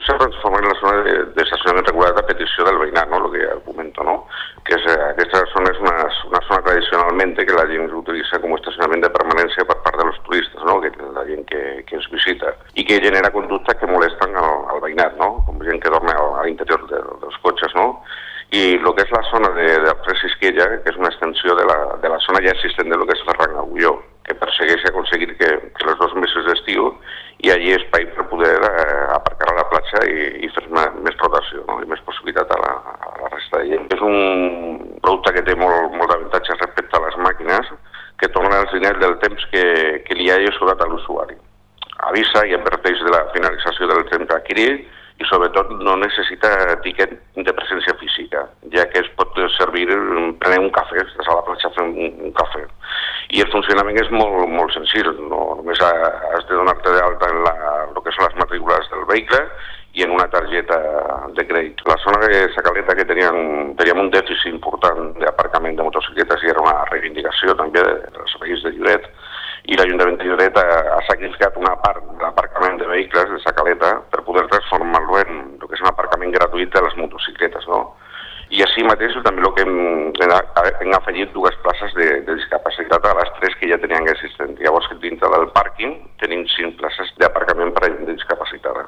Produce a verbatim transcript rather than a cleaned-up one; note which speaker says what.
Speaker 1: s'ha transformat en la zona de, de estacionament regulat a petició del veïnat, no? El que ja comento, no? Que és, aquesta zona és una, una zona tradicionalment que la gent utilitza com a estacionament de permanència per part dels turistes, no? Que la gent que, que ens visita, i que genera conductes que molesten al, al veïnat, no? Com gent que dorme a l'interior de, dels cotxes, no? I el que és la zona de, de Fresisquella, que és una extensió de la, de la zona ja existent de lo que és Ferran Agulló, que persegueix aconseguir que, que els dos mesos d'estiu hi hagi espai per poder eh, aparcar a la platja i, i fer més, més rotació, no? I més possibilitat a la, a la resta de gent. És un producte que té molt, molt d'avantatges respecte a les màquines, que torna als diners del temps que, que li hagi sobrat a l'usuari. Avisa i adverteix de la finalització del temps adquirit i sobretot no necessita tiquet de presència física, ja que es pot servir prendre un cafè, estàs a la platja fent un, un cafè. I el funcionament és molt, molt senzill, no? Només has de donar-te d'alta en la, el que són les matrícules del vehicle i en una targeta de crèdit. La zona de Sacaleta, que teníem, teníem un dèficit important d'aparcament de motocicletes i era una reivindicació també dels veïns de Lloret, i l'Ajuntament de Lloret ha, ha sacrificat una part de l'aparcament de vehicles de Sacaleta per poder transformar-lo en el que és un aparcament gratuït de les motocicletes, no? I així mateix també el que hem, hem afegit dues places de, de discapacitat a les tres que ja tenien existent. Llavors, dintre del pàrquing tenim cinc places d'aparcament per a gent discapacitada.